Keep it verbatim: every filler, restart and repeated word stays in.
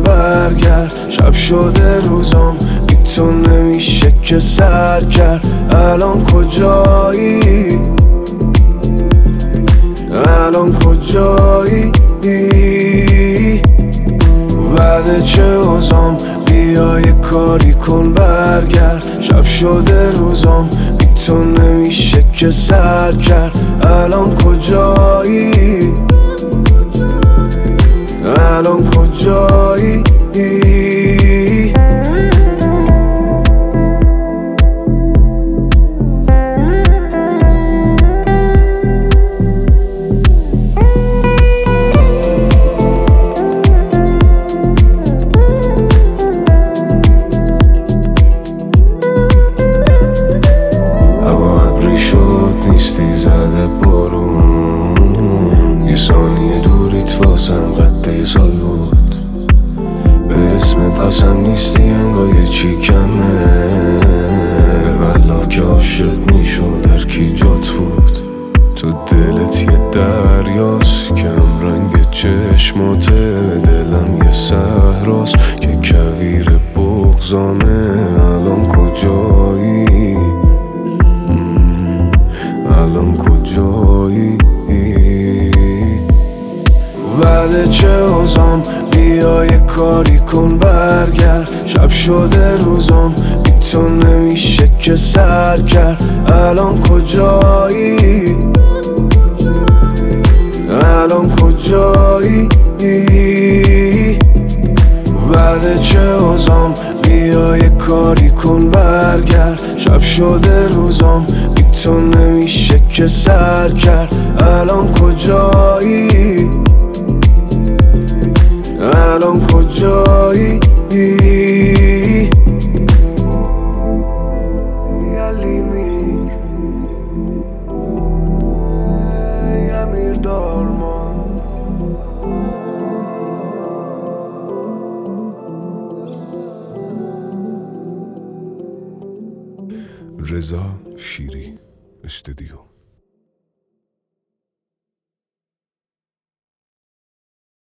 برگرد. شب شده روزام بی تو نمیشه که سر کرد. الان کجایی؟ الان کجایی؟ بعد چه اوزام بیا یه کاری کن برگرد. شب شده روزام بی تو نمیشه که سر کرد. الان کجایی؟ الان کجایی؟ نیستی زده بارون، یه ثانیه دوریت واسم قد سال بود. به اسمت قسم نیستی انگاه چی کمه، والله که عاشق میشد هر کی جات بود. تو دلت یه دریاست که هم رنگ چشمات، دلم یه صحراست که کویر بغضامه. الان کجایی؟ الان کجایی؟ بعد چه اوزام بیا یه کاری کن برگرد. شب شده روزام بی تو نمیشه که سر کرد. الان کجایی؟ الان کجایی؟ بعد چه اوزام بیا یه کاری کن برگرد. شب شده روزام بی تو نمیشه که سر کرد. الان کجایی؟ الان کجایی؟ یلیمی امیر دارمان. رضا شیری استودیو.